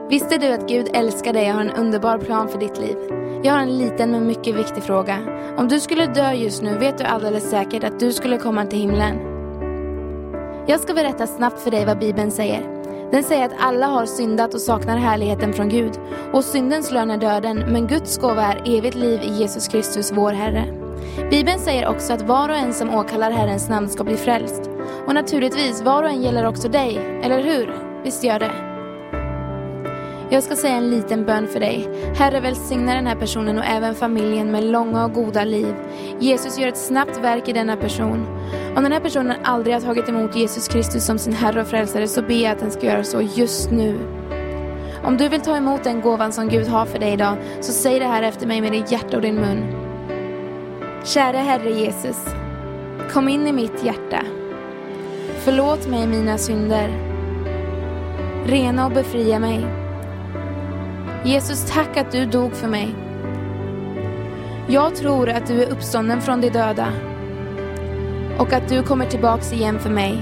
Visste du att Gud älskar dig och har en underbar plan för ditt liv? Jag har en liten men mycket viktig fråga. Om du skulle dö just nu, vet du alldeles säkert att du skulle komma till himlen? Jag ska berätta snabbt för dig vad Bibeln säger. Den säger att alla har syndat och saknar härligheten från Gud. Och syndens lön är döden, men Guds gåva är evigt liv i Jesus Kristus, vår Herre. Bibeln säger också att var och en som åkallar Herrens namn ska bli frälst. Och naturligtvis, var och en gäller också dig, eller hur? Visst gör det. Jag ska säga en liten bön för dig. Herre, välsigna den här personen och även familjen med långa och goda liv. Jesus gör ett snabbt verk i denna person. Om den här personen aldrig har tagit emot Jesus Kristus som sin Herre och frälsare, så ber jag att den ska göra så just nu. Om du vill ta emot den gåvan som Gud har för dig idag, så säg det här efter mig med ditt hjärta och din mun. Kära Herre Jesus, kom in i mitt hjärta. Förlåt mig mina synder. Rena och befria mig. Jesus, tack att du dog för mig. Jag tror att du är uppstånden från de döda och att du kommer tillbaks igen för mig.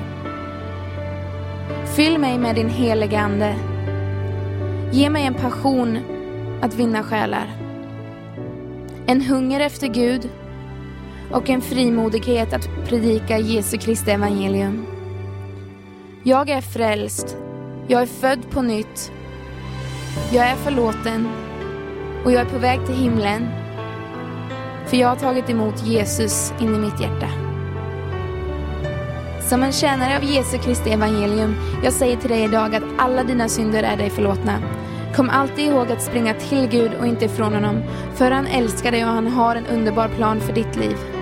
Fyll mig med din heliga ande. Ge mig en passion att vinna själar. En hunger efter Gud och en frimodighet att predika Jesu Kristi evangelium. Jag är frälst. Jag är född på nytt. Jag är förlåten och jag är på väg till himlen, för jag har tagit emot Jesus in i mitt hjärta. Som en tjänare av Jesu Kristi evangelium, jag säger till dig idag att alla dina synder är dig förlåtna. Kom alltid ihåg att springa till Gud och inte ifrån honom, för han älskar dig och han har en underbar plan för ditt liv.